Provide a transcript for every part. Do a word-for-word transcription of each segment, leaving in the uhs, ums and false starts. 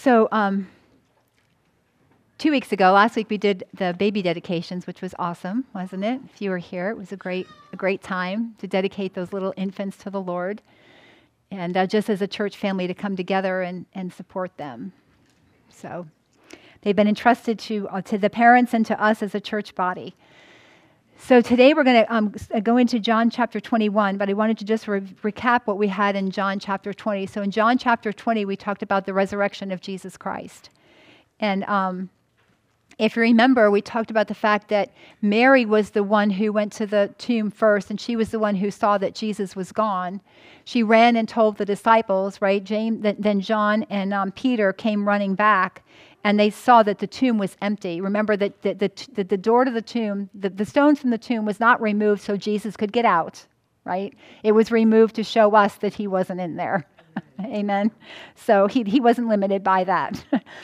So um, two weeks ago, last week, we did the baby dedications, which was awesome, wasn't it? If you were here, it was a great, a great time to dedicate those little infants to the Lord, and uh, just as a church family to come together and, and support them. So they've been entrusted to uh, to the parents and to us as a church body. So today we're going to um, go into John chapter twenty-one, but I wanted to just re- recap what we had in John chapter twenty. So in John chapter twenty, we talked about the resurrection of Jesus Christ. And um, if you remember, we talked about the fact that Mary was the one who went to the tomb first, and she was the one who saw that Jesus was gone. She ran and told the disciples, right? James, then John and um, Peter came running back, and they saw that the tomb was empty. Remember that the, the, the, the door to the tomb, the, the stone from the tomb was not removed so Jesus could get out, right? It was removed to show us that he wasn't in there. Amen. So he he wasn't limited by that.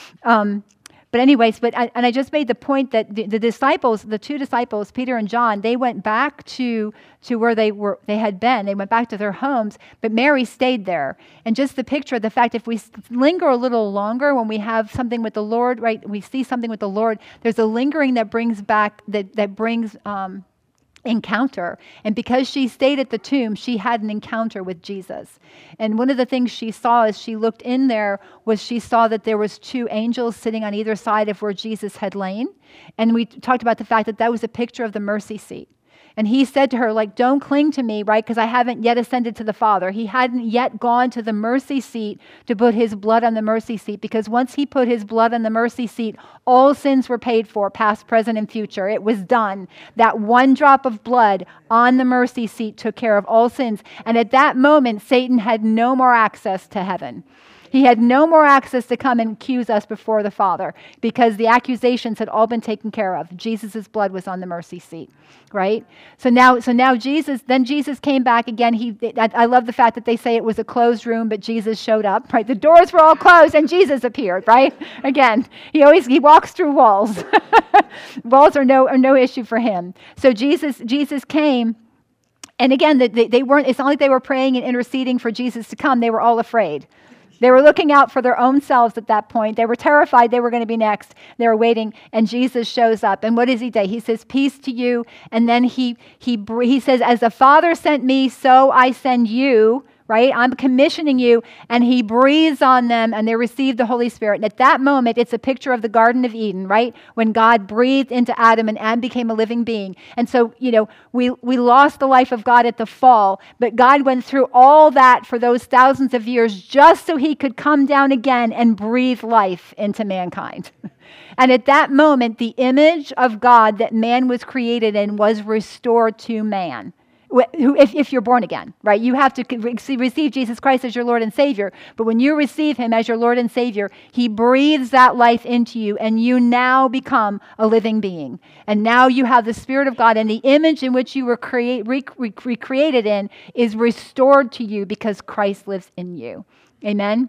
um, but anyways, but I, and I just made the point that the, the disciples, the two disciples, Peter and John, they went back to to where they were they had been. They went back to their homes, but Mary stayed there. And just the picture of the fact, if we linger a little longer when we have something with the Lord, right? We see something with the Lord. There's a lingering that brings back that that brings. Um, encounter. And because she stayed at the tomb, she had an encounter with Jesus. And one of the things she saw as she looked in there was she saw that there was two angels sitting on either side of where Jesus had lain. And we talked about the fact that that was a picture of the mercy seat. And he said to her, like, don't cling to me, right? Because I haven't yet ascended to the Father. He hadn't yet gone to the mercy seat to put his blood on the mercy seat, because once he put his blood on the mercy seat, all sins were paid for, past, present, and future. It was done. That one drop of blood on the mercy seat took care of all sins. And at that moment, Satan had no more access to heaven. He had no more access to come and accuse us before the Father, because the accusations had all been taken care of. Jesus' blood was on the mercy seat, right? So now, so now Jesus, then Jesus came back again. He, I, I love the fact that they say it was a closed room, but Jesus showed up, right? The doors were all closed and Jesus appeared, right? Again, he always, he walks through walls. Walls are no, are no issue for him. So Jesus, Jesus came. And again, they, they weren't, it's not like they were praying and interceding for Jesus to come. They were all afraid. They were looking out for their own selves at that point. They were terrified they were going to be next. They were waiting, and Jesus shows up. And what does he say? He says, peace to you. And then he he he says, as the Father sent me, so I send you, right? I'm commissioning you. And he breathes on them, and they receive the Holy Spirit. And at that moment, it's a picture of the Garden of Eden, right? When God breathed into Adam, and Adam became a living being. And so, you know, we, we lost the life of God at the fall, but God went through all that for those thousands of years just so he could come down again and breathe life into mankind. And at that moment, the image of God that man was created in was restored to man. If, if you're born again, right? You have to receive Jesus Christ as your Lord and Savior. But when you receive him as your Lord and Savior, he breathes that life into you, and you now become a living being. And now you have the Spirit of God, and the image in which you were create, rec- rec- recreated in is restored to you because Christ lives in you. Amen?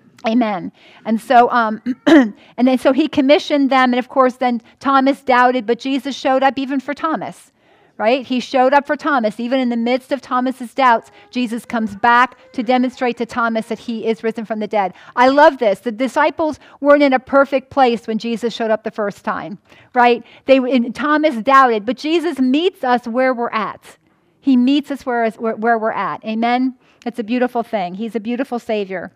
Amen. And so, um, and then so he commissioned them, and of course then Thomas doubted, but Jesus showed up even for Thomas. Right? He showed up for Thomas. Even in the midst of Thomas's doubts, Jesus comes back to demonstrate to Thomas that he is risen from the dead. I love this. The disciples weren't in a perfect place when Jesus showed up the first time, right? They and Thomas doubted, but Jesus meets us where we're at. He meets us where, where, where we're at. Amen? It's a beautiful thing. He's a beautiful Savior.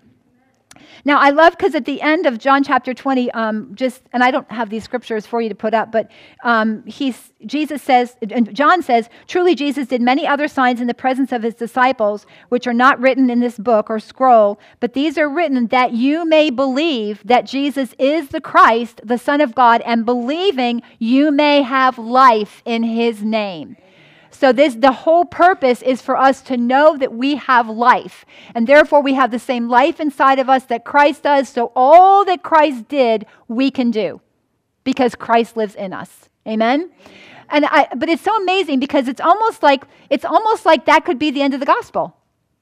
Now, I love, because at the end of John chapter twenty, um, just, and I don't have these scriptures for you to put up, but um, he's, Jesus says, and John says, truly Jesus did many other signs in the presence of his disciples, which are not written in this book or scroll, but these are written that you may believe that Jesus is the Christ, the Son of God, and believing you may have life in his name. So this, the whole purpose is for us to know that we have life. And therefore we have the same life inside of us that Christ does. So all that Christ did, we can do. Because Christ lives in us. Amen? And I, but it's so amazing because it's almost like, it's almost like that could be the end of the gospel.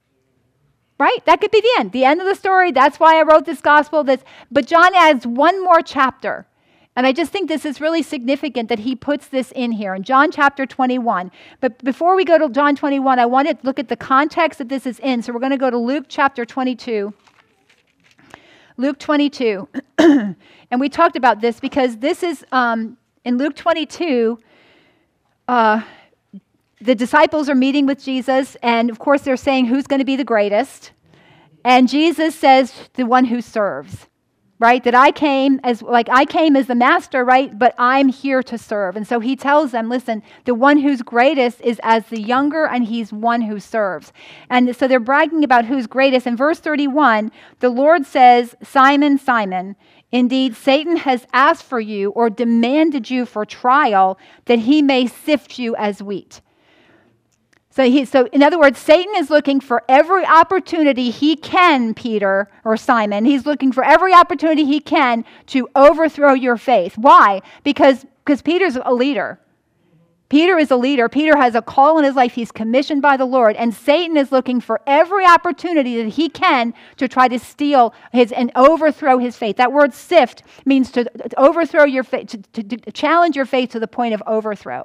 Right? That could be the end. The end of the story. That's why I wrote this gospel. This, but John adds one more chapter. And I just think this is really significant that he puts this in here in John chapter twenty-one. But before we go to John twenty-one, I want to look at the context that this is in. So we're going to go to Luke chapter twenty-two. Luke twenty-two. And we talked about this because this is, um, in Luke twenty-two, uh, the disciples are meeting with Jesus, and of course they're saying who's going to be the greatest. And Jesus says, the one who serves, right? That I came as, like I came as the master, right? But I'm here to serve. And so he tells them, listen, the one who's greatest is as the younger, and he's one who serves. And so they're bragging about who's greatest. In verse thirty-one, the Lord says, Simon, Simon, indeed, Satan has asked for you or demanded you for trial that he may sift you as wheat. So, he, so in other words, Satan is looking for every opportunity he can, Peter or Simon. He's looking for every opportunity he can to overthrow your faith. Why? Because, because Peter's a leader. Peter is a leader. Peter has a call in his life. He's commissioned by the Lord. And Satan is looking for every opportunity that he can to try to steal his and overthrow his faith. That word sift means to, to overthrow your faith, to, to, to challenge your faith to the point of overthrow.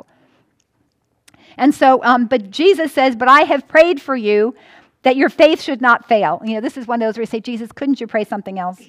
And so, um, but Jesus says, but I have prayed for you that your faith should not fail. You know, this is one of those where you say, Jesus, couldn't you pray something else?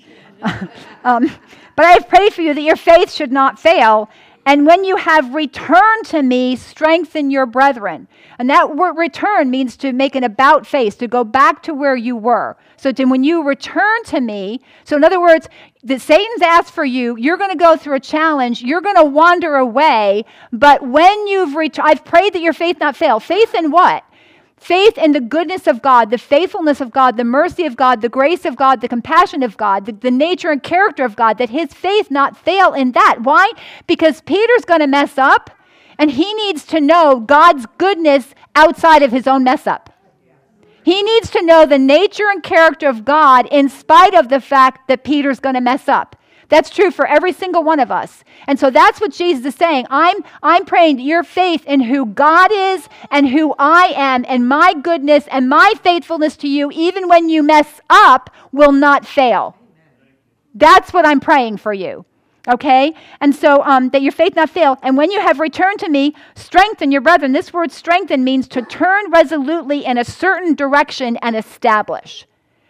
um, but I have prayed for you that your faith should not fail. And when you have returned to me, strengthen your brethren. And that word return means to make an about face, to go back to where you were. So to, when you return to me, so in other words, that Satan's asked for you, you're going to go through a challenge, you're going to wander away, but when you've returned, I've prayed that your faith not fail. Faith in what? Faith in the goodness of God, the faithfulness of God, the mercy of God, the grace of God, the compassion of God, the, the nature and character of God, that his faith not fail in that. Why? Because Peter's going to mess up, and he needs to know God's goodness outside of his own mess up. He needs to know the nature and character of God in spite of the fact that Peter's going to mess up. That's true for every single one of us. And so that's what Jesus is saying. I'm, I'm praying that your faith in who God is and who I am and my goodness and my faithfulness to you, even when you mess up, will not fail. That's what I'm praying for you. Okay? And so um, that your faith not fail. And when you have returned to me, strengthen your brethren. This word strengthen means to turn resolutely in a certain direction and establish.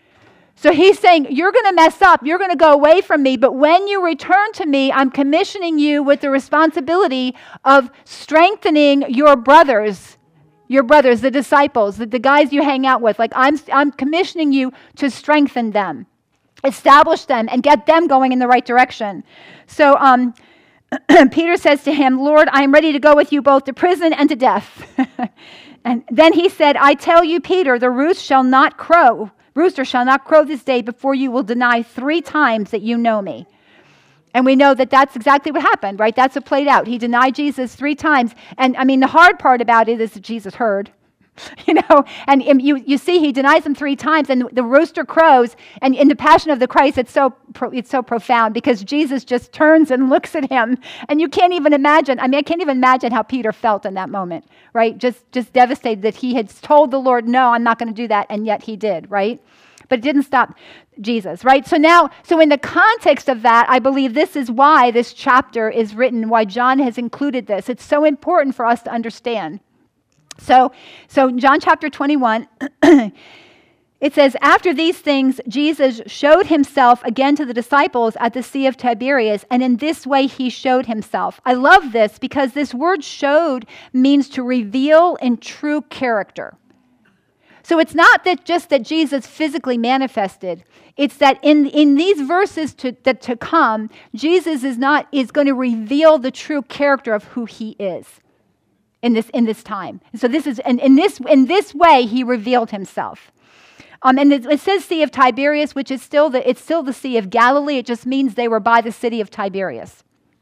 So he's saying, you're going to mess up, you're going to go away from me, but when you return to me, I'm commissioning you with the responsibility of strengthening your brothers, your brothers, the disciples, the, the guys you hang out with. Like I'm, I'm commissioning you to strengthen them, establish them, and get them going in the right direction. So um, Peter says to him, Lord, I am ready to go with you both to prison and to death. And then he said, I tell you, Peter, the rooster shall not crow. Rooster shall not crow this day before you will deny three times that you know me. And we know that that's exactly what happened, right? That's what played out. He denied Jesus three times. And I mean, the hard part about it is that Jesus heard, you know, and, and you, you see he denies him three times and the rooster crows. And in the Passion of the Christ, it's so, pro, it's so profound because Jesus just turns and looks at him. And you can't even imagine, I mean, I can't even imagine how Peter felt in that moment, right? Just, just devastated that he had told the Lord, no, I'm not going to do that. And yet he did, right? But it didn't stop Jesus, right? So now, so in the context of that, I believe this is why this chapter is written, why John has included this. It's so important for us to understand. So, so John chapter twenty-one, it says, after these things, Jesus showed himself again to the disciples at the Sea of Tiberias, and in this way he showed himself. I love this because this word showed means to reveal in true character. So it's not that just that Jesus physically manifested. It's that in, in these verses to, that to come, Jesus is not is going to reveal the true character of who he is in this in this time. So this is and in this in this way he revealed himself. Um, and it, it says Sea of Tiberias, which is still the it's still the Sea of Galilee. It just means they were by the city of Tiberias.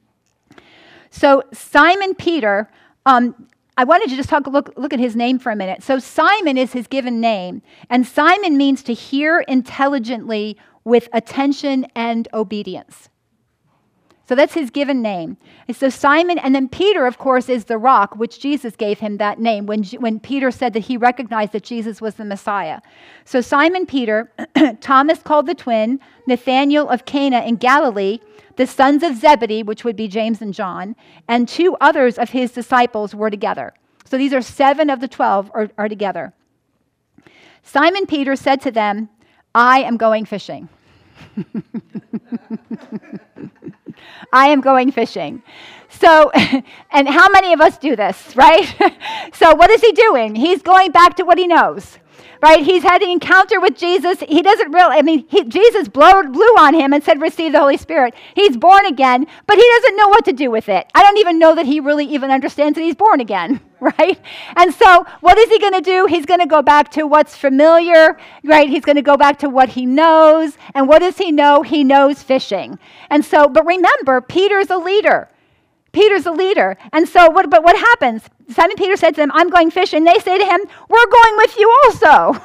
So Simon Peter. Um, I wanted to just talk, look, look at his name for a minute. So Simon is his given name, and Simon means to hear intelligently with attention and obedience. So that's his given name. And so Simon, and then Peter, of course, is the rock, which Jesus gave him that name when, when Peter said that he recognized that Jesus was the Messiah. So Simon Peter, Thomas called the twin, Nathanael of Cana in Galilee, the sons of Zebedee, which would be James and John, and two others of his disciples were together. So these are seven of the twelve are, are together. Simon Peter said to them, I am going fishing. I am going fishing. So, and how many of us do this, right? So what is he doing? He's going back to what he knows, right? He's had an encounter with Jesus. He doesn't really, I mean, he, Jesus blew, blew on him and said, receive the Holy Spirit. He's born again, but he doesn't know what to do with it. I don't even know that he really even understands that he's born again, right? And so what is he going to do? He's going to go back to what's familiar, right? He's going to go back to what he knows. And what does he know? He knows fishing. And so, but remember, Peter's a leader. Peter's a leader. And so what, but what happens? Simon Peter said to them, I'm going fishing. They say to him, we're going with you also.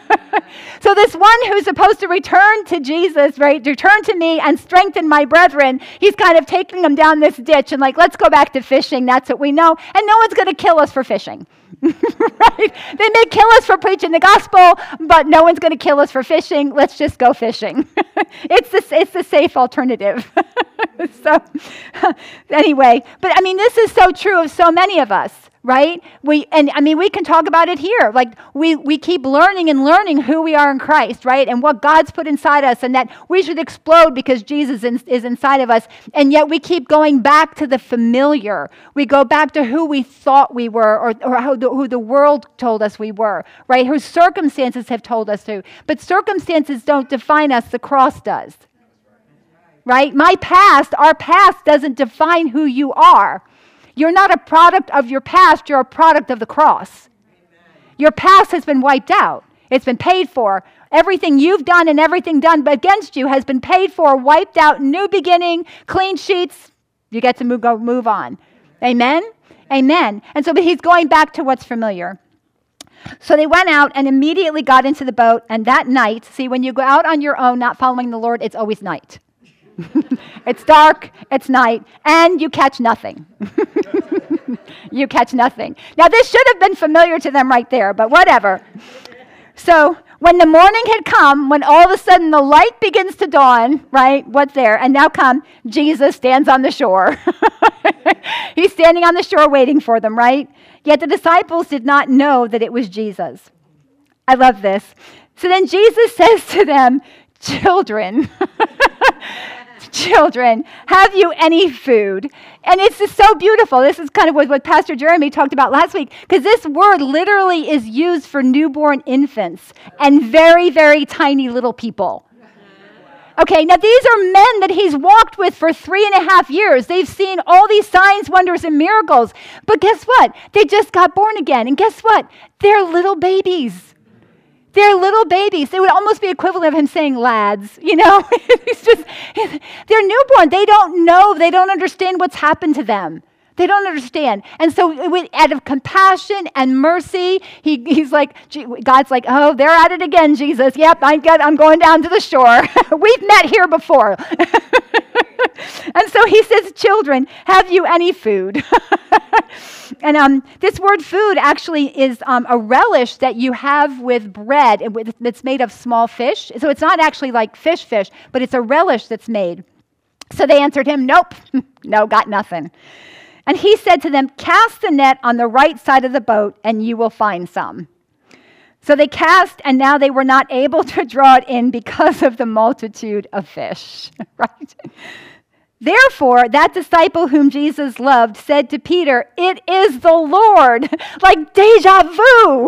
So this one who's supposed to return to Jesus, right, return to me and strengthen my brethren, he's kind of taking them down this ditch and like, let's go back to fishing. That's what we know. And no one's going to kill us for fishing. Right? They may kill us for preaching the gospel, but no one's going to kill us for fishing. Let's just go fishing. It's the, it's the safe alternative. So anyway, but I mean, this is so true of so many of us, right? We and I mean, we can talk about it here. Like we we keep learning and learning who we are in Christ, right? And what God's put inside us, and that we should explode because Jesus in, is inside of us. And yet we keep going back to the familiar. We go back to who we thought we were, or, or how the, who the world told us we were, right? Whose circumstances have told us to. But circumstances don't define us. The cross does. Right? My past, our past doesn't define who you are. You're not a product of your past. You're a product of the cross. Amen. Your past has been wiped out. It's been paid for. Everything you've done and everything done against you has been paid for, wiped out, new beginning, clean sheets. You get to move, go, move on. Amen? Amen. And so but he's going back to what's familiar. So they went out and immediately got into the boat. And that night, see, when you go out on your own, not following the Lord, it's always night. It's dark, it's night, and you catch nothing. You catch nothing. Now, this should have been familiar to them right there, but whatever. So when the morning had come, when all of a sudden the light begins to dawn, right, what's there? And now come, Jesus stands on the shore. He's standing on the shore waiting for them, right? Yet the disciples did not know that it was Jesus. I love this. So then Jesus says to them, children, children, have you any food? And it's just so beautiful. This is kind of what, what Pastor Jeremy talked about last week, because this word literally is used for newborn infants and very, very tiny little people. Okay, now these are men that he's walked with for three and a half years. They've seen all these signs, wonders, and miracles. But guess what? They just got born again. And guess what? They're little babies. They're little babies. It would almost be equivalent of him saying lads, you know. It's just, they're newborn. They don't know. They don't understand what's happened to them. They don't understand. And so out of compassion and mercy, he, he's like, God's like, oh, they're at it again, Jesus. Yep, I get, I'm going down to the shore. We've met here before. And so he says, children, have you any food? And um, this word food actually is um, a relish that you have with bread that's made of small fish. So it's not actually like fish fish, but it's a relish that's made. So they answered him, nope, no, got nothing. And he said to them, cast the net on the right side of the boat and you will find some. So they cast, and now they were not able to draw it in because of the multitude of fish. Right? Therefore, that disciple whom Jesus loved said to Peter, it is the Lord. Like deja vu.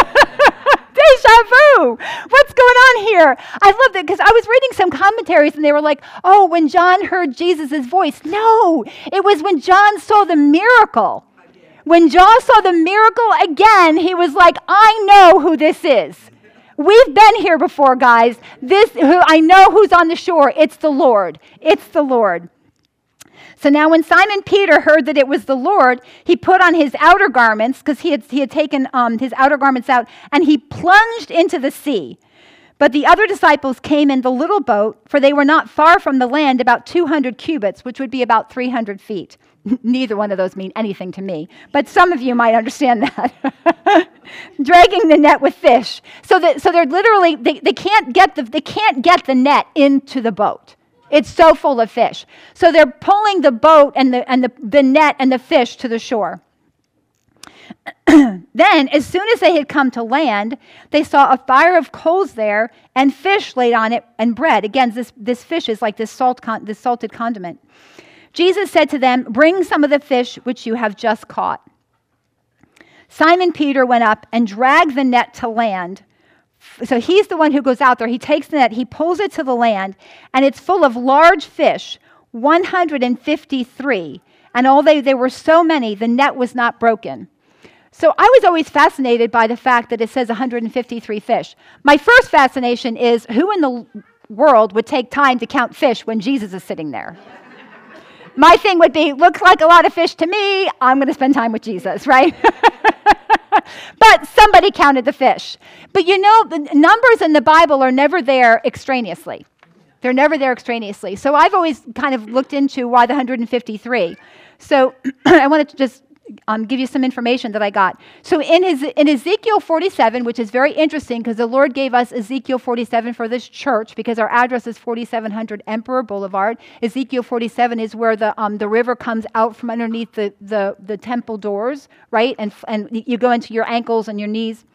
Deja vu. What's going on here? I love that because I was reading some commentaries and they were like, oh, when John heard Jesus' voice. No, it was when John saw the miracle. When John saw the miracle again, he was like, I know who this is. We've been here before, guys. This, who I know who's on the shore. It's the Lord. It's the Lord. So now when Simon Peter heard that it was the Lord, he put on his outer garments, because he had, he had taken um, his outer garments out, and he plunged into the sea. But the other disciples came in the little boat, for they were not far from the land, about two hundred cubits, which would be about three hundred feet. Neither one of those mean anything to me, but some of you might understand that. Dragging the net with fish. So that so they're literally they, they can't get the they can't get the net into the boat. It's so full of fish. So they're pulling the boat and the and the, the net and the fish to the shore. Then, as soon as they had come to land, they saw a fire of coals there and fish laid on it and bread. Again, this, this fish is like this, salt con- this salted condiment. Jesus said to them, "Bring some of the fish which you have just caught." Simon Peter went up and dragged the net to land. So he's the one who goes out there. He takes the net, he pulls it to the land, and it's full of large fish, one hundred fifty-three. And although there were so many, the net was not broken. So I was always fascinated by the fact that it says one hundred fifty-three fish. My first fascination is, who in the world would take time to count fish when Jesus is sitting there? My thing would be, looks like a lot of fish to me, I'm going to spend time with Jesus, right? But somebody counted the fish. But you know, the numbers in the Bible are never there extraneously. They're never there extraneously. So I've always kind of looked into why the one hundred fifty-three. So I wanted to just um, give you some information that I got. So in his in Ezekiel forty-seven, which is very interesting because the Lord gave us Ezekiel forty-seven for this church because our address is forty-seven hundred Emperor Boulevard. Ezekiel forty-seven is where the um, the river comes out from underneath the, the, the temple doors, right? And, and you go into your ankles and your knees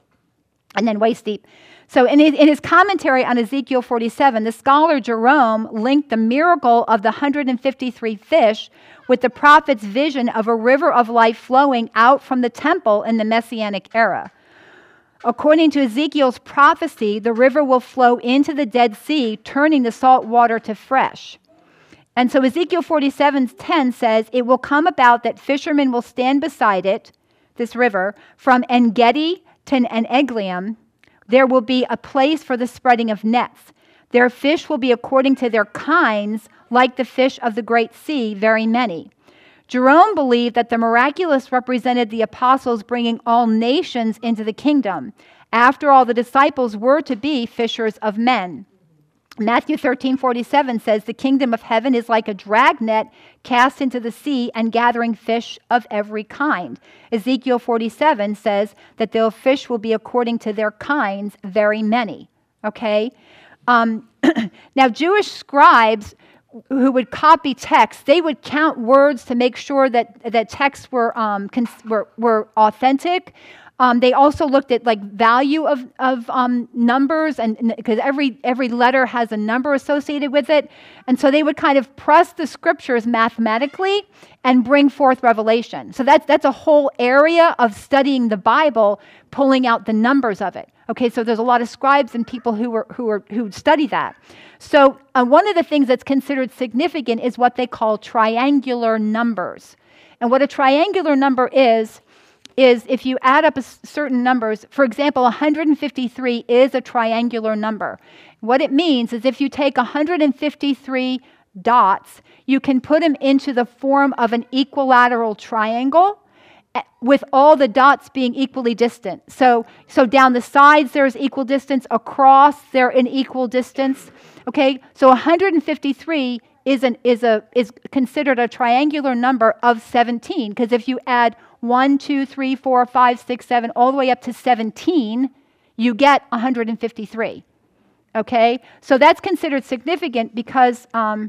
and then waist deep. So in his, in his commentary on Ezekiel forty-seven, the scholar Jerome linked the miracle of the one hundred fifty-three fish with the prophet's vision of a river of life flowing out from the temple in the Messianic era. According to Ezekiel's prophecy, the river will flow into the Dead Sea, turning the salt water to fresh. And so Ezekiel forty-seven ten says, "It will come about that fishermen will stand beside it," this river, "from En-Gedi to En-Eglaim. There will be a place for the spreading of nets. Their fish will be according to their kinds, like the fish of the great sea, very many." Jerome believed that the miraculous represented the apostles bringing all nations into the kingdom. After all, the disciples were to be fishers of men. Matthew thirteen forty-seven says, "The kingdom of heaven is like a dragnet cast into the sea and gathering fish of every kind." Ezekiel forty-seven says that the fish will be according to their kinds, very many. Okay? Um, now, Jewish scribes who would copy text, they would count words to make sure that, that texts were, um, cons- were, were authentic. Um, they also looked at like value of, of um, numbers, and because every every letter has a number associated with it. And so they would kind of press the scriptures mathematically and bring forth revelation. So that's, that's a whole area of studying the Bible, pulling out the numbers of it. Okay, so there's a lot of scribes and people who are who are who study that. So uh, one of the things that's considered significant is what they call triangular numbers. And what a triangular number is, is if you add up a s- certain numbers, for example, one hundred fifty-three is a triangular number. What it means is if you take one hundred fifty-three dots, you can put them into the form of an equilateral triangle, with all the dots being equally distant. So, so down the sides there's equal distance, across they're in equal distance. Okay, so one hundred fifty-three is an is a is considered a triangular number of seventeen, because if you add one, two, three, four, five, six, seven, all the way up to seventeen, you get one hundred fifty-three. Okay, so that's considered significant because um,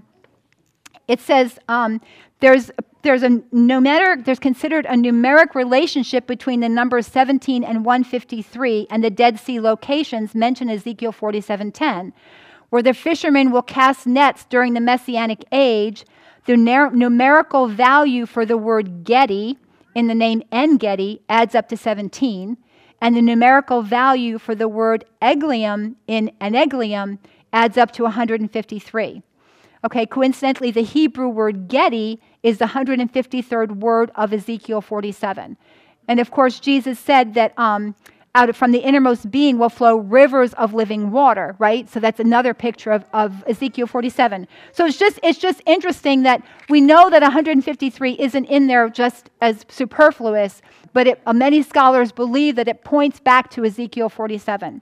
it says um, there's there's a numeric there's considered a numeric relationship between the numbers seventeen and one hundred fifty-three and the Dead Sea locations mentioned in Ezekiel forty-seven ten, where the fishermen will cast nets during the Messianic age. The ner- numerical value for the word Gedi in the name En-Gedi adds up to seventeen, and the numerical value for the word Eglaim in En-Eglaim adds up to one hundred fifty-three. Okay, coincidentally, the Hebrew word Gedi is the one hundred fifty-third word of Ezekiel forty-seven. And of course, Jesus said that um, out of, from the innermost being will flow rivers of living water, right? So that's another picture of, of Ezekiel forty-seven. So it's just it's just interesting that we know that one hundred fifty-three isn't in there just as superfluous, but it, uh, many scholars believe that it points back to Ezekiel forty-seven.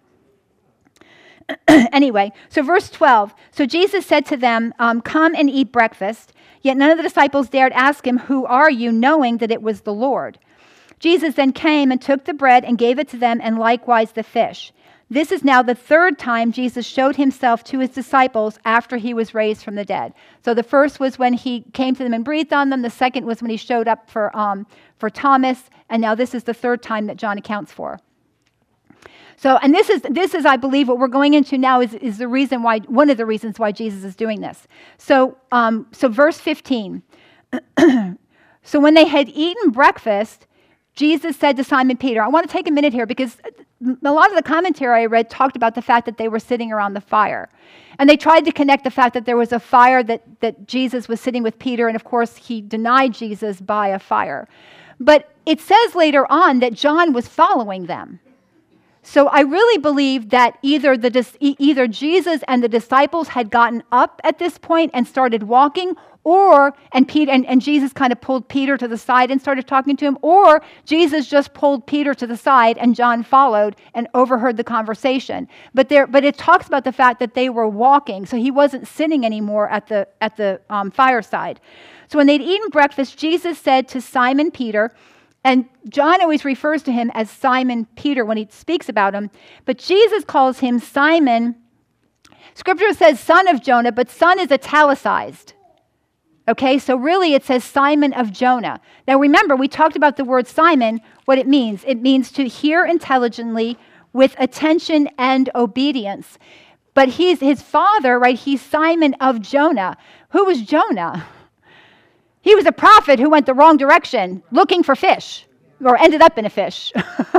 Anyway, so verse twelve. So Jesus said to them, um, "Come and eat breakfast." Yet none of the disciples dared ask him, "Who are you?" knowing that it was the Lord. Jesus then came and took the bread and gave it to them, and likewise the fish. This is now the third time Jesus showed himself to his disciples after he was raised from the dead. So the first was when he came to them and breathed on them. The second was when he showed up for, um, for Thomas. And now this is the third time that John accounts for. So, and this is, this is, I believe, what we're going into now is, is the reason why, one of the reasons why Jesus is doing this. So, um, so verse fifteen. So when they had eaten breakfast, Jesus said to Simon Peter, I want to take a minute here because a lot of the commentary I read talked about the fact that they were sitting around the fire. And they tried to connect the fact that there was a fire that, that Jesus was sitting with Peter, and of course he denied Jesus by a fire. But it says later on that John was following them. So I really believe that either the either Jesus and the disciples had gotten up at this point and started walking, or and Peter and, and Jesus kind of pulled Peter to the side and started talking to him, or Jesus just pulled Peter to the side and John followed and overheard the conversation. But there, but it talks about the fact that they were walking, so he wasn't sitting anymore at the at the um, fireside. So when they'd eaten breakfast, Jesus said to Simon Peter. And John always refers to him as Simon Peter when he speaks about him. But Jesus calls him Simon. Scripture says son of Jonah, but son is italicized. Okay, so really it says Simon of Jonah. Now remember, we talked about the word Simon, what it means. It means to hear intelligently with attention and obedience. But he's his father, right? He's Simon of Jonah. Who was Jonah? He was a prophet who went the wrong direction, looking for fish, or ended up in a fish.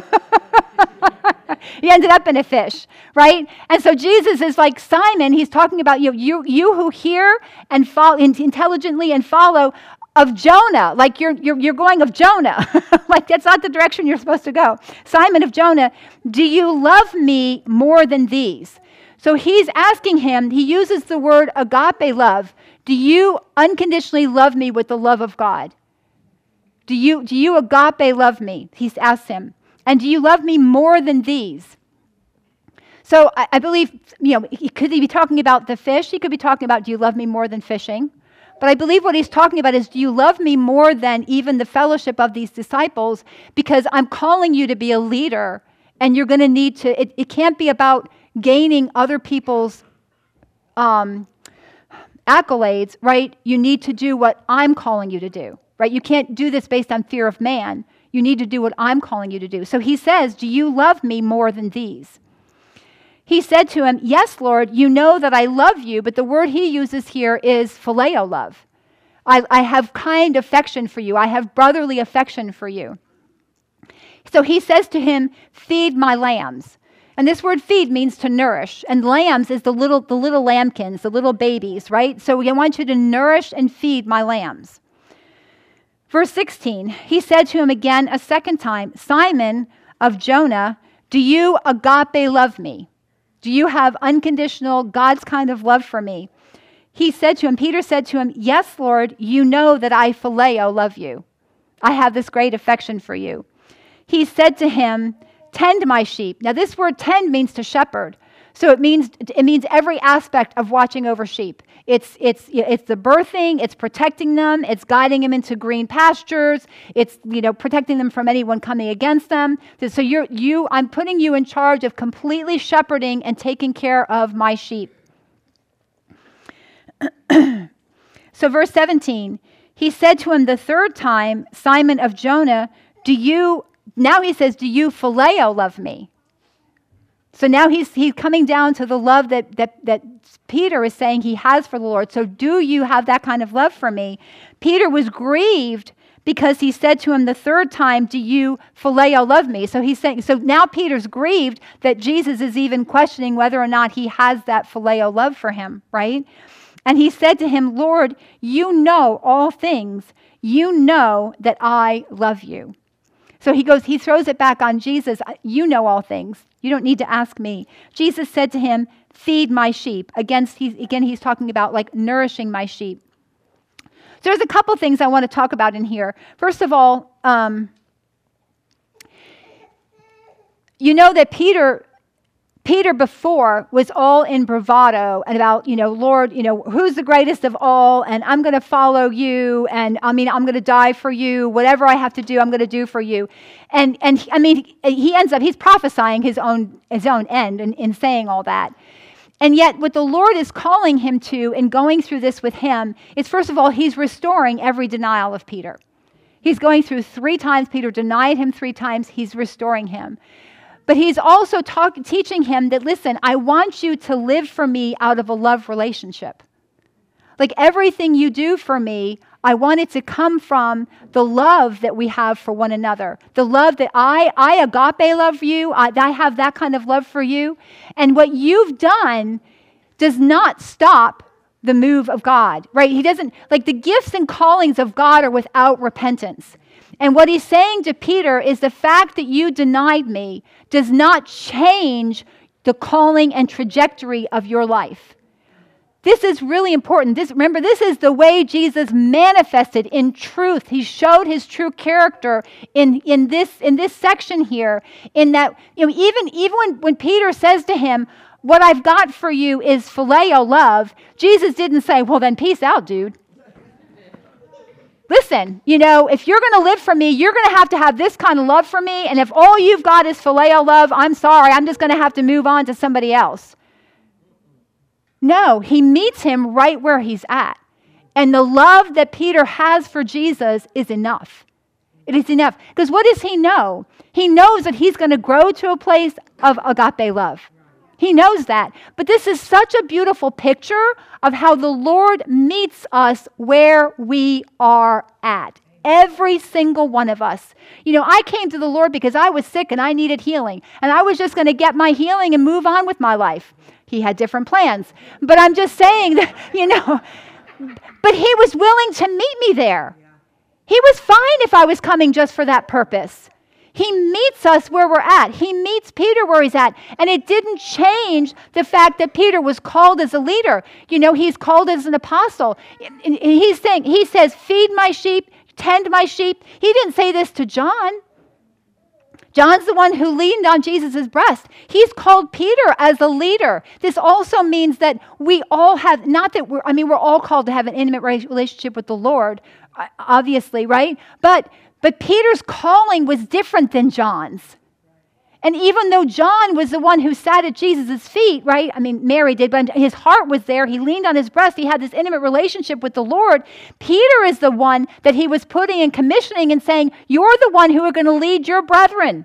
He ended up in a fish, right? And so Jesus is like Simon. He's talking about you, you, you who hear and follow intelligently and follow of Jonah. Like you're you're you're going of Jonah. Like that's not the direction you're supposed to go. Simon of Jonah, do you love me more than these? So he's asking him. He uses the word agape love. Do you unconditionally love me with the love of God? Do you, do you agape love me? He asks him. And do you love me more than these? So I, I believe, you know, he, could he be talking about the fish? He could be talking about, do you love me more than fishing? But I believe what he's talking about is, do you love me more than even the fellowship of these disciples? Because I'm calling you to be a leader, and you're going to need to, it, it can't be about gaining other people's um, accolades, right? You need to do what I'm calling you to do, right? You can't do this based on fear of man. You need to do what I'm calling you to do. So he says, do you love me more than these? He said to him, yes, Lord, you know that I love you, but the word he uses here is phileo love. I, I have kind affection for you. I have brotherly affection for you. So he says to him, feed my lambs. And this word feed means to nourish. And lambs is the little, the little lambkins, the little babies, right? So I want you to nourish and feed my lambs. Verse sixteen, he said to him again a second time, Simon of Jonah, do you agape love me? Do you have unconditional, God's kind of love for me? He said to him, Peter said to him, yes, Lord, you know that I phileo love you. I have this great affection for you. He said to him, tend my sheep. Now this word tend means to shepherd. So it means it means every aspect of watching over sheep. It's it's it's the birthing, it's protecting them, it's guiding them into green pastures, it's you know protecting them from anyone coming against them. So you're you I'm putting you in charge of completely shepherding and taking care of my sheep. So verse seventeen, he said to him the third time, Simon of Jonah, do you now he says, do you phileo love me? So now he's he's coming down to the love that, that, that Peter is saying he has for the Lord. So do you have that kind of love for me? Peter was grieved because he said to him the third time, do you phileo love me? So he's saying, so now Peter's grieved that Jesus is even questioning whether or not he has that phileo love for him, right? And he said to him, Lord, you know all things. You know that I love you. So he goes, he throws it back on Jesus. You know all things. You don't need to ask me. Jesus said to him, feed my sheep. Again, he's, again, he's talking about like nourishing my sheep. So there's a couple things I want to talk about in here. First of all, um, you know that Peter, Peter before was all in bravado and about, you know, Lord, you know, who's the greatest of all, and I'm going to follow you, and I mean, I'm going to die for you. Whatever I have to do, I'm going to do for you. And and I mean, he ends up, he's prophesying his own his own end in, in saying all that. And yet, what the Lord is calling him to and going through this with him is, first of all, he's restoring every denial of Peter. He's going through three times. Peter denied him three times. He's restoring him. But he's also talk, teaching him that, listen, I want you to live for me out of a love relationship. Like everything you do for me, I want it to come from the love that we have for one another. The love that I, I agape love you. I, I have that kind of love for you. And what you've done does not stop the move of God, right? He doesn't, like the gifts and callings of God are without repentance. And what he's saying to Peter is the fact that you denied me does not change the calling and trajectory of your life. This is really important. This, remember, this is the way Jesus manifested in truth. He showed his true character in, in, this, in this section here, in that, you know, even, even when, when Peter says to him, what I've got for you is phileo love, Jesus didn't say, well, then peace out, dude. Listen, you know, if you're going to live for me, you're going to have to have this kind of love for me. And if all you've got is phileo love, I'm sorry, I'm just going to have to move on to somebody else. No, he meets him right where he's at. And the love that Peter has for Jesus is enough. It is enough. Because what does he know? He knows that he's going to grow to a place of agape love. He knows that. But this is such a beautiful picture of how the Lord meets us where we are at. Every single one of us. You know, I came to the Lord because I was sick and I needed healing. And I was just going to get my healing and move on with my life. He had different plans. But I'm just saying that, you know, but he was willing to meet me there. He was fine if I was coming just for that purpose. He meets us where we're at. He meets Peter where he's at. And it didn't change the fact that Peter was called as a leader. You know, he's called as an apostle. And he's saying, he says, feed my sheep, tend my sheep. He didn't say this to John. John's the one who leaned on Jesus' breast. He's called Peter as a leader. This also means that we all have, not that we're, I mean, we're all called to have an intimate relationship with the Lord, obviously, right? But But Peter's calling was different than John's. And even though John was the one who sat at Jesus' feet, right? I mean, Mary did, but his heart was there. He leaned on his breast. He had this intimate relationship with the Lord. Peter is the one that he was putting and commissioning and saying, you're the one who are going to lead your brethren.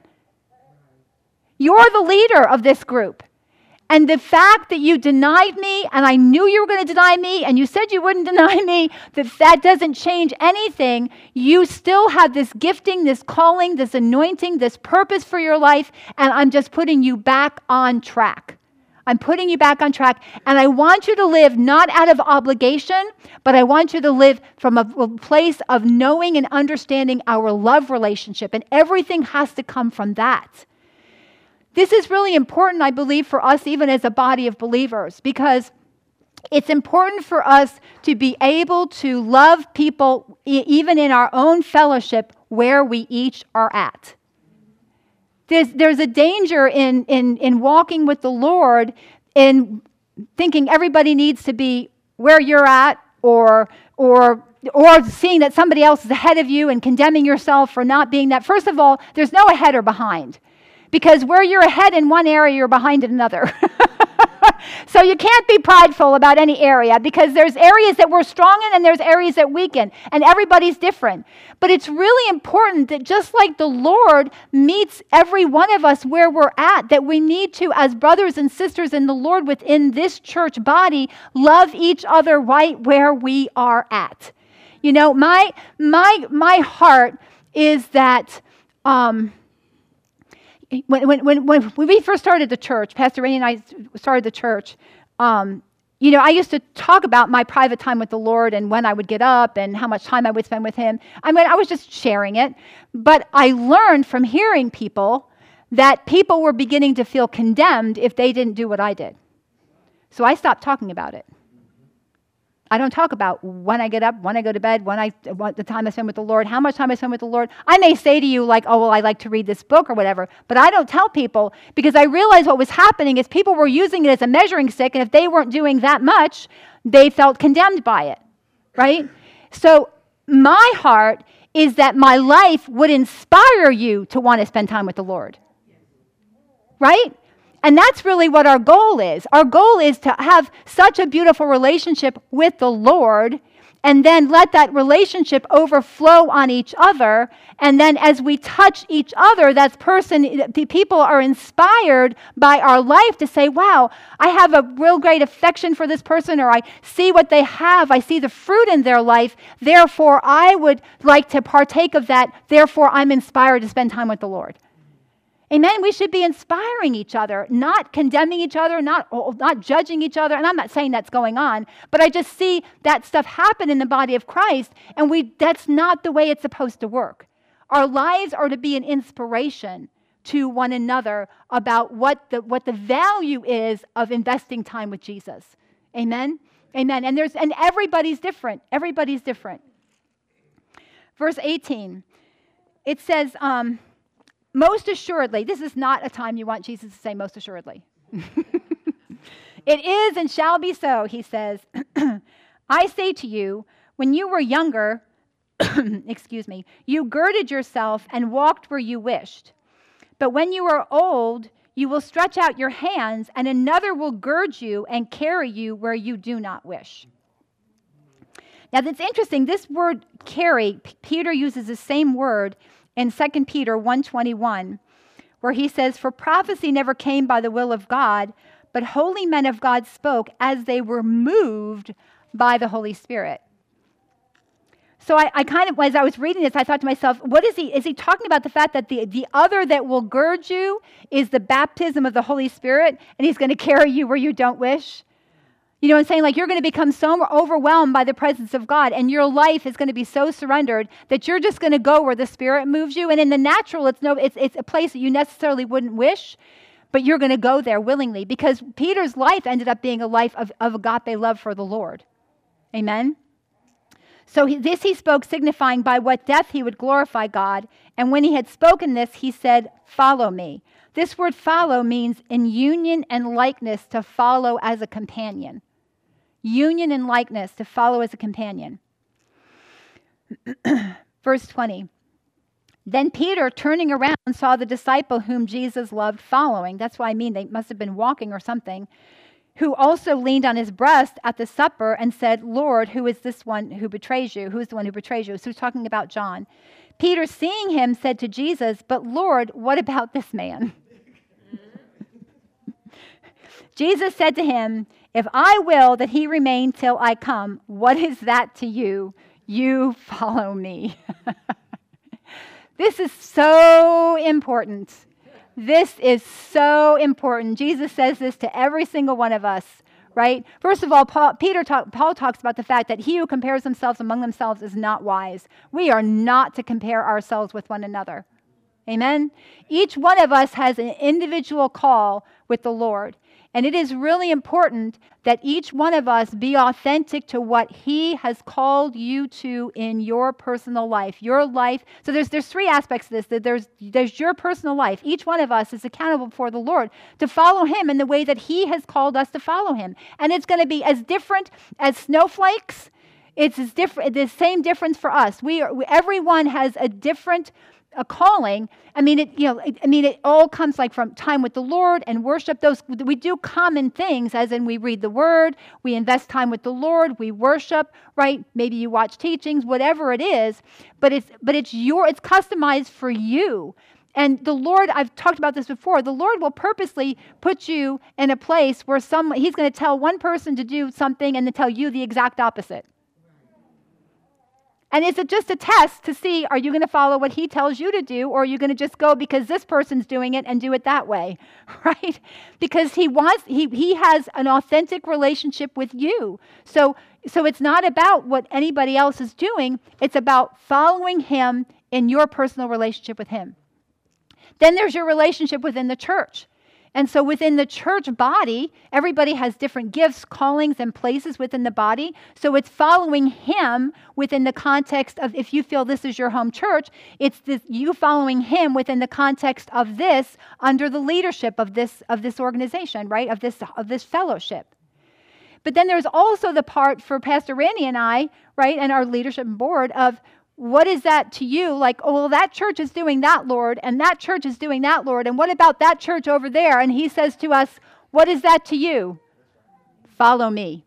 You're the leader of this group. And the fact that you denied me, and I knew you were going to deny me, and you said you wouldn't deny me, that that doesn't change anything. You still have this gifting, this calling, this anointing, this purpose for your life, and I'm just putting you back on track. I'm putting you back on track, and I want you to live not out of obligation, but I want you to live from a, a place of knowing and understanding our love relationship, and everything has to come from that. This is really important, I believe, for us even as a body of believers, because it's important for us to be able to love people e- even in our own fellowship where we each are at. There's, there's a danger in, in, in walking with the Lord in thinking everybody needs to be where you're at, or, or, or seeing that somebody else is ahead of you and condemning yourself for not being that. First of all, there's no ahead or behind. Because where you're ahead in one area, you're behind in another. So you can't be prideful about any area, because there's areas that we're strong in and there's areas that weaken, and everybody's different. But it's really important that just like the Lord meets every one of us where we're at, that we need to, as brothers and sisters in the Lord within this church body, love each other right where we are at. You know, my my my heart is that um, When, when, when, when we first started the church, Pastor Rainey and I started the church, um, you know, I used to talk about my private time with the Lord and when I would get up and how much time I would spend with him. I mean, I was just sharing it. But I learned from hearing people that people were beginning to feel condemned if they didn't do what I did. So I stopped talking about it. I don't talk about when I get up, when I go to bed, when I what the time I spend with the Lord, how much time I spend with the Lord. I may say to you like, oh, well, I like to read this book or whatever, but I don't tell people because I realized what was happening is people were using it as a measuring stick, and if they weren't doing that much, they felt condemned by it, right? So my heart is that my life would inspire you to want to spend time with the Lord, right? And that's really what our goal is. Our goal is to have such a beautiful relationship with the Lord and then let that relationship overflow on each other. And then as we touch each other, that person, the people are inspired by our life to say, wow, I have a real great affection for this person, or I see what they have. I see the fruit in their life. Therefore, I would like to partake of that. Therefore, I'm inspired to spend time with the Lord. Amen. We should be inspiring each other, not condemning each other, not, not judging each other. And I'm not saying that's going on, but I just see that stuff happen in the body of Christ, and we that's not the way it's supposed to work. Our lives are to be an inspiration to one another about what the what the value is of investing time with Jesus. Amen. Amen. And there's and everybody's different. Everybody's different. Verse eighteen. It says, um, most assuredly, this is not a time you want Jesus to say most assuredly. It is and shall be so, he says. I say to you, when you were younger, excuse me, you girded yourself and walked where you wished. But when you are old, you will stretch out your hands, and another will gird you and carry you where you do not wish. Now, that's interesting. This word carry, P- Peter uses the same word in Second Peter one twenty-one, where he says, for prophecy never came by the will of God, but holy men of God spoke as they were moved by the Holy Spirit. So I, I kind of, as I was reading this, I thought to myself, what is he, is he talking about the fact that the, the other that will gird you is the baptism of the Holy Spirit, and he's going to carry you where you don't wish? You know what I'm saying? Like, you're going to become so overwhelmed by the presence of God, and your life is going to be so surrendered that you're just going to go where the Spirit moves you. And in the natural, it's no, it's it's a place that you necessarily wouldn't wish, but you're going to go there willingly, because Peter's life ended up being a life of, of agape love for the Lord. Amen? So he, this he spoke, signifying by what death he would glorify God. And when he had spoken this, he said, follow me. This word follow means in union and likeness, to follow as a companion. Union and likeness, to follow as a companion. Verse twenty. Then Peter, turning around, saw the disciple whom Jesus loved following. That's what I mean. They must have been walking or something. Who also leaned on his breast at the supper and said, Lord, who is this one who betrays you? Who is the one who betrays you? So he's talking about John. Peter, seeing him, said to Jesus, but Lord, what about this man? Jesus said to him, if I will that he remain till I come, what is that to you? You follow me. This is so important. This is so important. Jesus says this to every single one of us, right? First of all, Paul, Peter talk, Paul talks about the fact that he who compares himself among themselves is not wise. We are not to compare ourselves with one another. Amen? Each one of us has an individual call with the Lord. And it is really important that each one of us be authentic to what he has called you to in your personal life. Your life. So there's there's three aspects to this. There's, there's your personal life. Each one of us is accountable before the Lord to follow him in the way that he has called us to follow him. And it's going to be as different as snowflakes. It's as different, the same difference for us. We are, we, everyone has a different a calling. I mean, it, you know, it, I mean, it all comes like from time with the Lord and worship. Those, we do common things, as in we read the word, we invest time with the Lord, we worship, right? Maybe you watch teachings, whatever it is, but it's, but it's your, it's customized for you. And the Lord, I've talked about this before, the Lord will purposely put you in a place where some, he's going to tell one person to do something and then tell you the exact opposite. And is it just a test to see, are you going to follow what he tells you to do, or are you going to just go because this person's doing it and do it that way, right? Because he wants, he he has an authentic relationship with you. So, so it's not about what anybody else is doing. It's about following him in your personal relationship with him. Then there's your relationship within the church. And so within the church body, everybody has different gifts, callings, and places within the body. So it's following him within the context of, if you feel this is your home church, it's this, you following him within the context of this, under the leadership of this of this organization, right? Of this of this fellowship. But then there's also the part for Pastor Randy and I, right, and our leadership board of, what is that to you? Like, oh, well, that church is doing that, Lord, and that church is doing that, Lord, and what about that church over there? And he says to us, what is that to you? Follow me.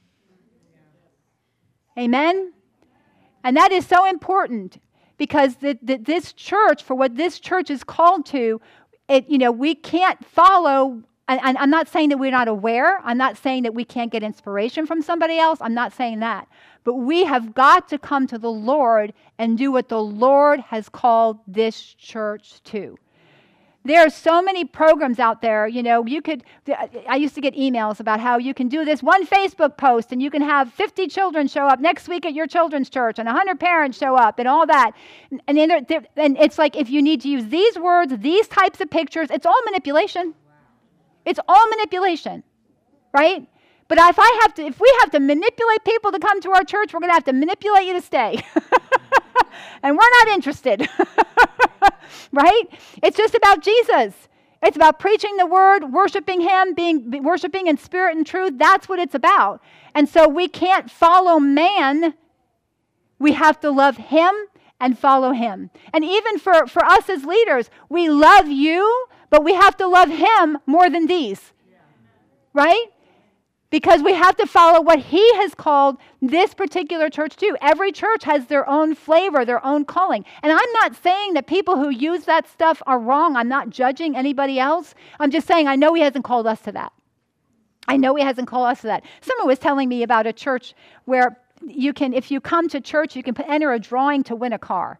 Amen? And that is so important, because the, the, this church, for what this church is called to, it, you know, we can't follow. And I'm not saying that we're not aware. I'm not saying that we can't get inspiration from somebody else. I'm not saying that. But we have got to come to the Lord and do what the Lord has called this church to. There are so many programs out there. You know, you could, I used to get emails about how you can do this one Facebook post and you can have fifty children show up next week at your children's church and one hundred parents show up and all that. And, then there, there, and it's like, if you need to use these words, these types of pictures, it's all manipulation. It's all manipulation, right? But if I have to, if we have to manipulate people to come to our church, we're going to have to manipulate you to stay. And we're not interested, right? It's just about Jesus. It's about preaching the word, worshiping him, being worshiping in spirit and truth. That's what it's about. And so we can't follow man. We have to love him and follow him. And even for, for us as leaders, we love you, but we have to love him more than these, right? Because we have to follow what he has called this particular church to. Every church has their own flavor, their own calling. And I'm not saying that people who use that stuff are wrong. I'm not judging anybody else. I'm just saying I know he hasn't called us to that. I know he hasn't called us to that. Someone was telling me about a church where you can, if you come to church, you can enter a drawing to win a car.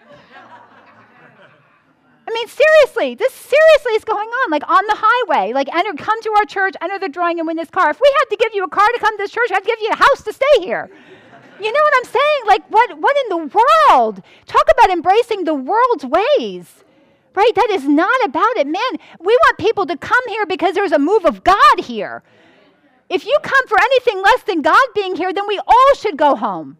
I mean, seriously, this seriously is going on, like on the highway. Like, enter, come to our church, enter the drawing and win this car. If we had to give you a car to come to this church, I'd give you a house to stay here. You know what I'm saying? Like, what, what in the world? Talk about embracing the world's ways, right? That is not about it. Man, we want people to come here because there's a move of God here. If you come for anything less than God being here, then we all should go home.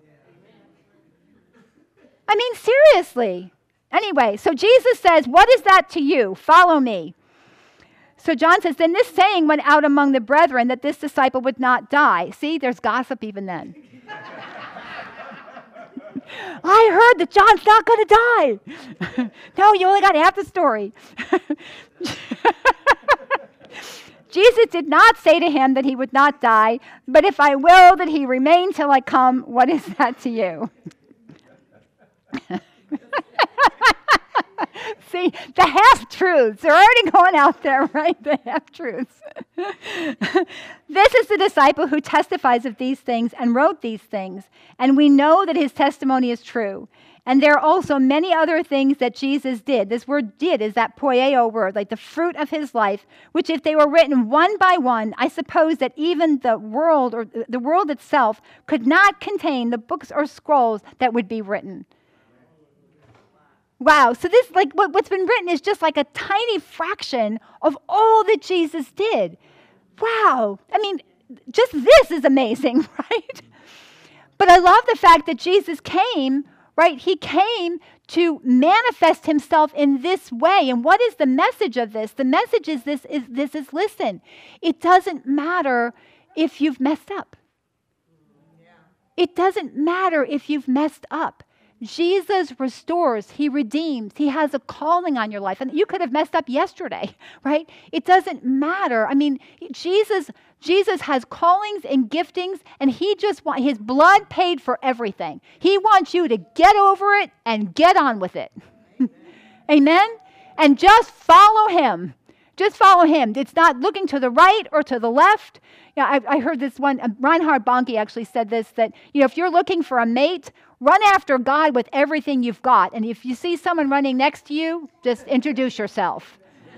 I mean, seriously. Anyway, so Jesus says, what is that to you? Follow me. So John says, then this saying went out among the brethren that this disciple would not die. See, there's gossip even then. I heard that John's not going to die. No, you only got half the story. Jesus did not say to him that he would not die, but if I will that he remain till I come, what is that to you? See, the half-truths are already going out there, right? The half-truths. This is the disciple who testifies of these things and wrote these things, and we know that his testimony is true. And there are also many other things that Jesus did. This word did is that poieo word, like the fruit of his life, which if they were written one by one, I suppose that even the world or the world itself could not contain the books or scrolls that would be written. Wow, so this, like, what, what's been written is just like a tiny fraction of all that Jesus did. Wow, I mean, just this is amazing, right? But I love the fact that Jesus came, right? He came to manifest himself in this way. And what is the message of this? The message is this, is this is, listen, it doesn't matter if you've messed up. It doesn't matter if you've messed up. Jesus restores, he redeems, he has a calling on your life. And you could have messed up yesterday, right? It doesn't matter. I mean, Jesus, Jesus has callings and giftings, and he just wants, his blood paid for everything. He wants you to get over it and get on with it. Amen? And just follow him. Just follow him. It's not looking to the right or to the left. Yeah, I, I heard this one, uh, Reinhard Bonnke actually said this, that, you know, if you're looking for a mate, run after God with everything you've got. And if you see someone running next to you, just introduce yourself.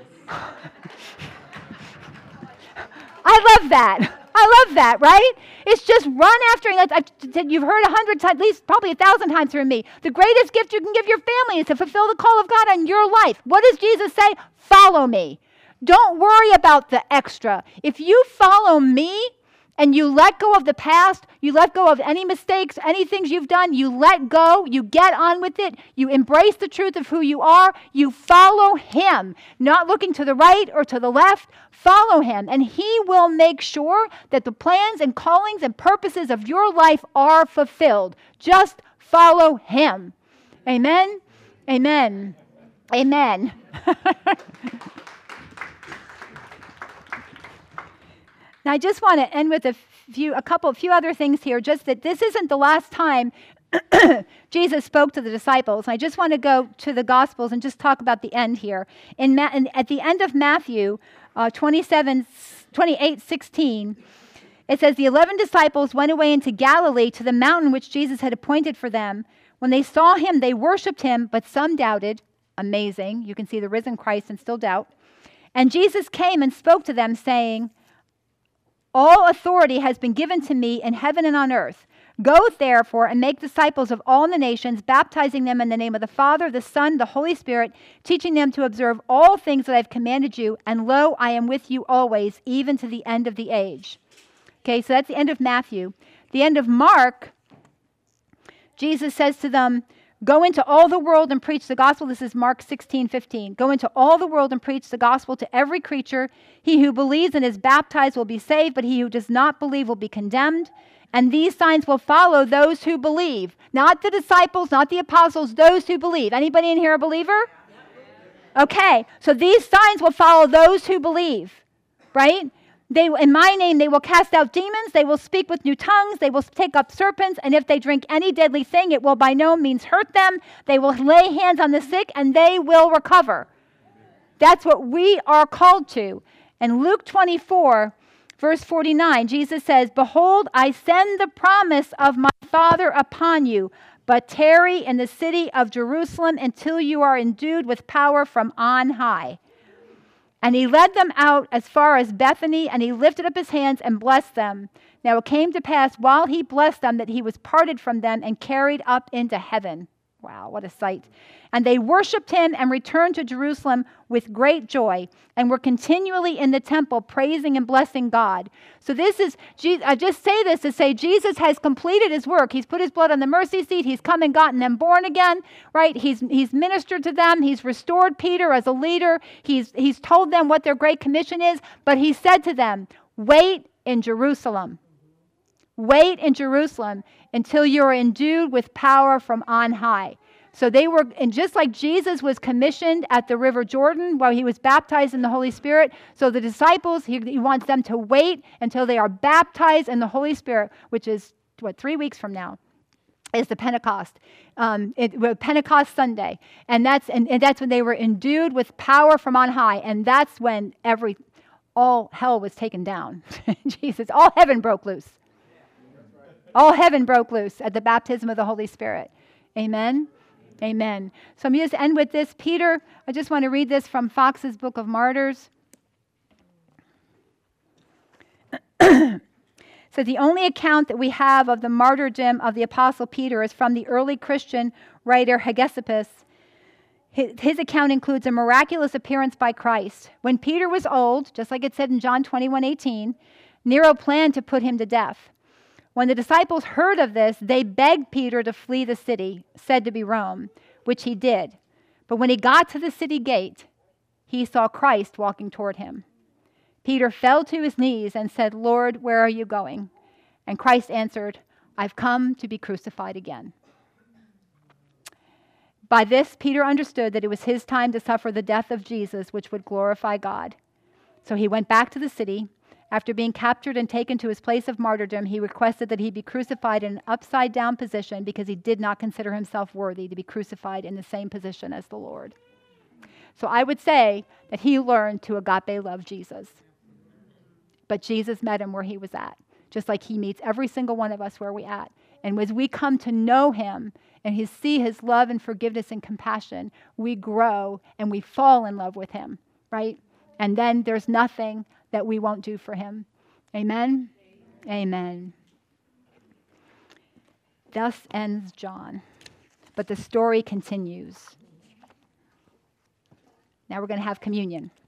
I love that. I love that, right? It's just run after him. I've, you've heard a hundred times, at least probably a thousand times from me. The greatest gift you can give your family is to fulfill the call of God on your life. What does Jesus say? Follow me. Don't worry about the extra. If you follow me and you let go of the past, you let go of any mistakes, any things you've done, you let go, you get on with it, you embrace the truth of who you are, you follow him, not looking to the right or to the left, follow him, and he will make sure that the plans and callings and purposes of your life are fulfilled. Just follow him. Amen? Amen. Amen. Now, I just want to end with a few, a couple, a few other things here, just that this isn't the last time Jesus spoke to the disciples. I just want to go to the Gospels and just talk about the end here. In, Ma- in At the end of Matthew uh, twenty-seven, twenty-eight, sixteen, it says, the eleven disciples went away into Galilee to the mountain which Jesus had appointed for them. When they saw him, they worshipped him, but some doubted. Amazing. You can see the risen Christ and still doubt. And Jesus came and spoke to them, saying, all authority has been given to me in heaven and on earth. Go, therefore, and make disciples of all the nations, baptizing them in the name of the Father, the Son, the Holy Spirit, teaching them to observe all things that I've commanded you. And lo, I am with you always, even to the end of the age. Okay, so that's the end of Matthew. The end of Mark, Jesus says to them, go into all the world and preach the gospel. This is Mark sixteen fifteen. Go into all the world and preach the gospel to every creature. He who believes and is baptized will be saved, but he who does not believe will be condemned. And these signs will follow those who believe. Not the disciples, not the apostles, those who believe. Anybody in here a believer? Okay, so these signs will follow those who believe, right? They, in my name, they will cast out demons. They will speak with new tongues. They will take up serpents. And if they drink any deadly thing, it will by no means hurt them. They will lay hands on the sick and they will recover. That's what we are called to. In Luke twenty-four, verse forty-nine, Jesus says, behold, I send the promise of my Father upon you, but tarry in the city of Jerusalem until you are endued with power from on high. And he led them out as far as Bethany, and he lifted up his hands and blessed them. Now it came to pass, while he blessed them, that he was parted from them and carried up into heaven. Wow, what a sight. And they worshipped him and returned to Jerusalem with great joy, and were continually in the temple praising and blessing God. So this is, I just say this to say Jesus has completed his work. He's put his blood on the mercy seat. He's come and gotten them born again, right? He's he's ministered to them. He's restored Peter as a leader. He's he's told them what their great commission is, but he said to them, wait in Jerusalem. Wait in Jerusalem until you're endued with power from on high. So they were, and just like Jesus was commissioned at the River Jordan while he was baptized in the Holy Spirit, so the disciples, he, he wants them to wait until they are baptized in the Holy Spirit, which is, what, three weeks from now, is the Pentecost, um, it, Pentecost Sunday. And that's, and, and that's when they were endued with power from on high. And that's when every, all hell was taken down. Jesus, all heaven broke loose. All heaven broke loose at the baptism of the Holy Spirit. Amen? Amen. So I'm going to just end with this. Peter, I just want to read this from Fox's Book of Martyrs. So the only account that we have of the martyrdom of the Apostle Peter is from the early Christian writer Hegesippus. His, his account includes a miraculous appearance by Christ. When Peter was old, just like it said in John twenty-one eighteen, Nero planned to put him to death. When the disciples heard of this, they begged Peter to flee the city, said to be Rome, which he did. But when he got to the city gate, he saw Christ walking toward him. Peter fell to his knees and said, Lord, where are you going? And Christ answered, I've come to be crucified again. By this, Peter understood that it was his time to suffer the death of Jesus, which would glorify God. So he went back to the city. After being captured and taken to his place of martyrdom, he requested that he be crucified in an upside-down position because he did not consider himself worthy to be crucified in the same position as the Lord. So I would say that he learned to agape love Jesus. But Jesus met him where he was at, just like he meets every single one of us where we're at. And as we come to know him and his, see his love and forgiveness and compassion, we grow and we fall in love with him, right? And then there's nothing that we won't do for him. Amen? Amen? Amen. Thus ends John. But the story continues. Now we're going to have communion.